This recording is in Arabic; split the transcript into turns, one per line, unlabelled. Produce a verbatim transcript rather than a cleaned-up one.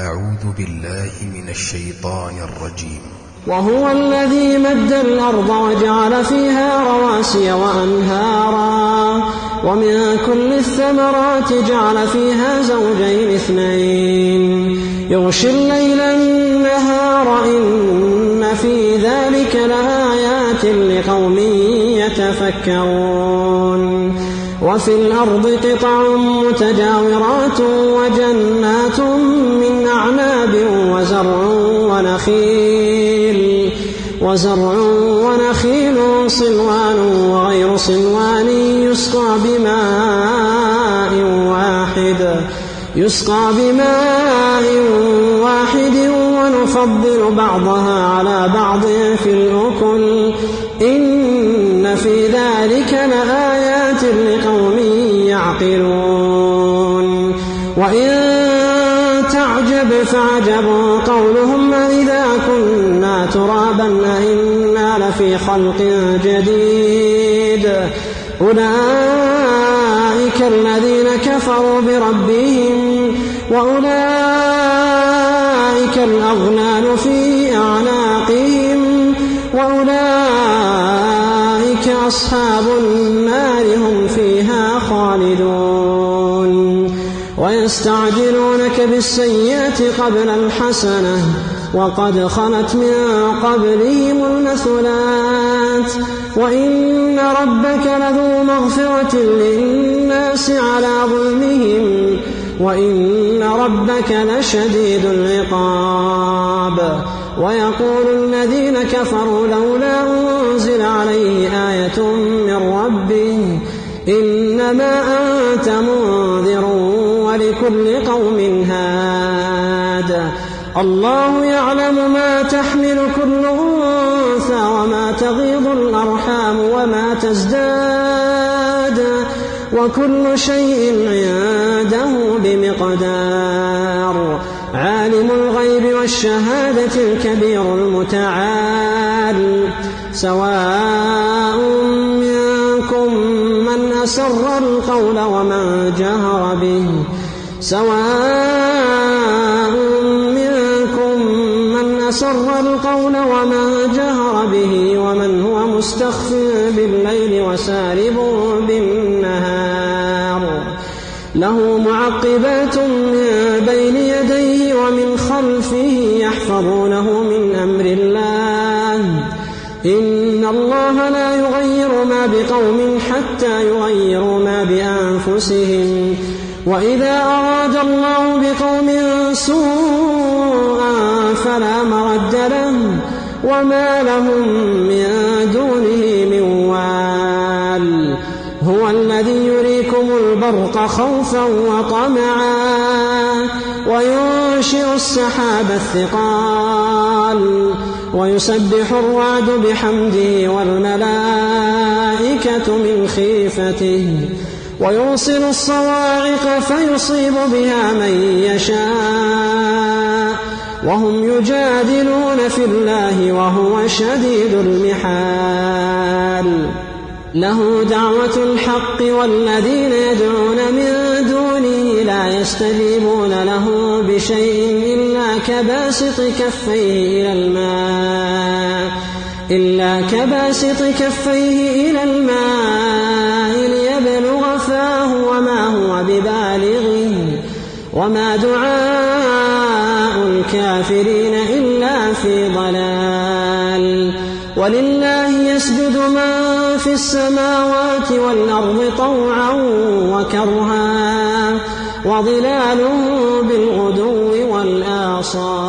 أعوذ بالله من الشيطان الرجيم.
وهو الذي مد الأرض وجعل فيها رواسي وأنهارا ومن كل الثمرات جعل فيها زوجين اثنين يغشي الليل النهار إن في ذلك لآيات لقوم يتفكرون. وفي الأرض قطع متجاورات وجنات من أعناب وزرع ونخيل وزرع ونخيل صنوان وغير صنوان يسقى بماء واحد يسقى بماء واحد ونفضل بعضها على بعض في الأكل إن في ذلك لآيات لقوم يعقلون. وإن تعجب فعجب قولهم إذا كنا ترابا أئنا لفي خلق جديد أولئك الذين كفروا بربهم وأولئك الأغلال في أعناقهم وأولئك أصحاب النار هم فيها خالدون. ويستعجلونك بالسيئة قبل الحسنة وقد خلت من قبلهم المثلات وإن ربك لذو مغفرة للناس على ظلمهم وإن ربك لشديد العقاب. ويقول الذين كفروا لولا أنزل عليه آية من ربه إنما أنت منذر ولكل قوم هاد الله يعلم ما تحمل كل أنثى وما تغيض الأرحام وما تزداد وكل شيء عنده بمقدار. عالم الغيب والشهادة الكبير المتعال سواء منكم من أسر القول ومن جهر به سواء منكم من أسر القول ومن جهر به ومن هو مستخف بالليل وسارب بالنهار له معقبات من بين يديه ومن خلفه يحفظونه من أمر الله إن الله لا يغير ما بقوم حتى يغيروا ما بأنفسهم وإذا أراد الله بقوم سوءا فلا مرد له وما لهم من دونه من وال. هو الذي يريكم البرق خوفا وطمعا وينشئ السحاب الثقال ويسبح الرعد بحمده والملائكة من خيفته ويرسل الصواعق فيصيب بها من يشاء وهم يجادلون في الله وهو شديد المحال. له دعوة الحق والذين يدعون من دونه لا يستجيبون له بشيء إلا كباسط كفيه إلى الماء إلا كباسط كفيه إلى الماء ليبلغ فاه وما هو ببالغه وما دعاء الكافرين إلا في ضلال. ولله يسجد من في السماوات والأرض طوعا وكرها وظلاله بالغدو والآصال.